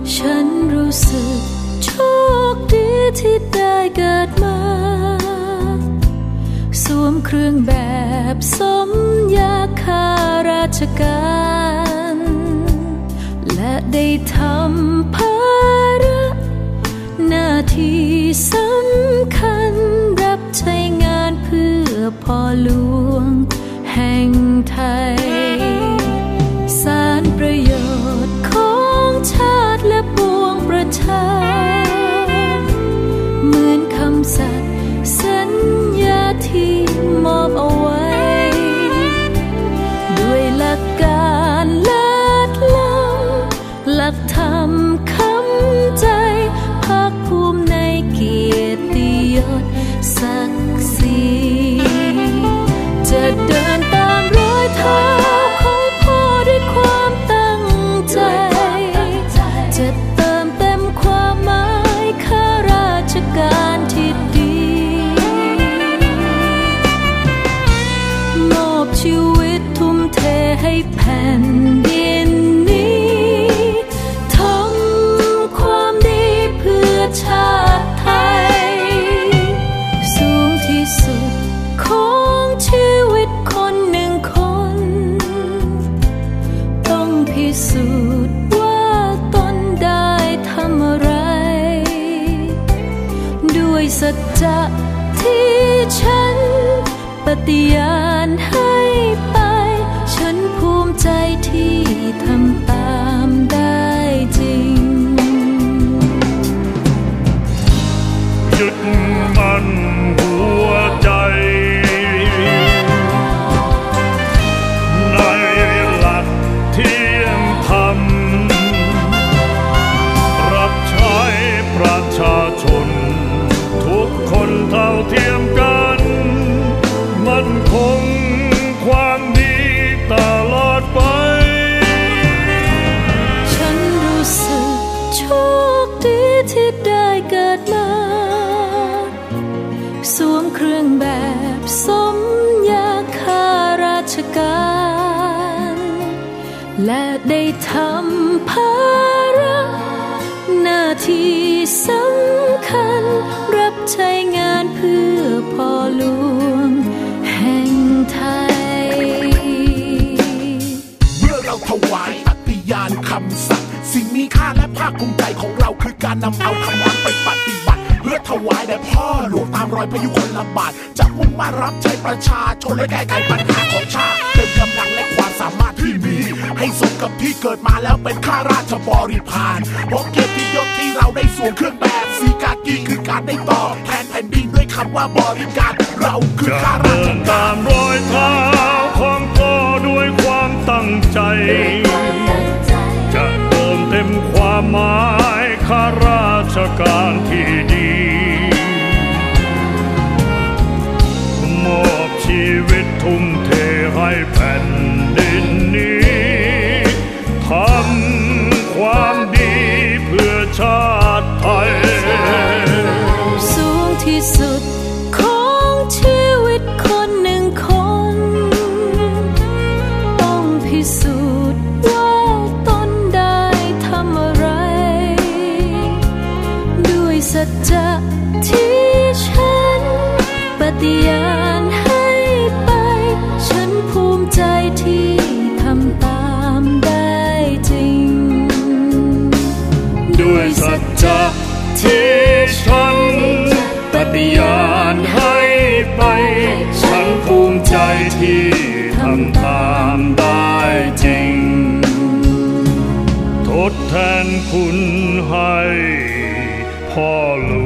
ฉันรู้สึกโชคดีที่ได้เกิดมาสวมเครื่องแบบสมยาข้าราชการและได้ทำภาระหน้าที่สำคัญรับใช้งานเพื่อพ่อหลวงแห่งไทยสารประโยชน์ของชาติและปวงประชาเหมือนคำสัตย์สัญญาที่มอบเอาไว้ด้วยหลักการเลิศล้ำหลักธรรมคำใจภาคภูมิในเกียรติยศศักดิ์ศรีจะเดินตามรอยเท้าของพ่อด้วยความตั้งใจจะเติมเต็มความหมายข้าราชการที่ดีมอบชีวิตทุ่มเทให้แผ่นดินนี้ทำความดีเพื่อชาติไทยสูงที่สุดของชีวิตคนหนึ่งคนต้องพิสูจน์ว่าตนได้ทำอะไรด้วยสัจจะที่ฉันปฏิญาณให้ไปฉันภูมิใจที่ทำตามได้จริงหยุดมันหัวใจในหลักเที่ยงธรรมรับใช้ประชาชนทุกคนเท่าเทียมกันมั่นคงความดีตลอดไปฉันรู้สึกโชคดีที่ได้เกิดมาสวมเครื่องแบบสมยาข้าราชการและได้ทำภาระหน้าที่สำคัญรับใช้งานเพื่อพ่อหลวงแห่งไทยเมื่อเราถวายปฏิญาณคำสัตย์สิ่งมีค่าและภาคภูมิใจของเราคือการนำเอาคำนั้นไปปฏิบัติเพื่อถวายแด่พ่อหลวงตามรอยพยุคลบาทจะมุ่งมั่นรับใช้ประชาชนและแก้ไขปัญหาของชาติเติมกำลังและความสามารถที่มีให้สมกับที่เกิดมาแล้วเป็นข้าราชบริพารเพราะเกียรติยศที่เราได้สวมเครื่องแบบสีกากีคือการได้ตอบแทนแผ่นดินด้วยคำว่าบริการเราคือข้าราชการตามรอยเท้าของพ่อด้วยความตั้งใจจะเติมเต็มความหมายข้าราชการที่ดีมอบชีวิตทุ่มเทให้แผ่นดินนี้ทำความดีเพื่อชาติไทยสูงที่สุดของชีวิตคนหนึ่งคนต้องพิสูจน์ว่าตนได้ทำอะไรด้วยสัจจะที่ฉันปฏิญาณให้ไปฉันภูมิใจที่ทำตามได้จริงด้วยสัจจะที่ฉันปฏิญาณให้ไปฉันภูมิใจที่ทำตามได้จริงทดแทนคุณให้พ่อหล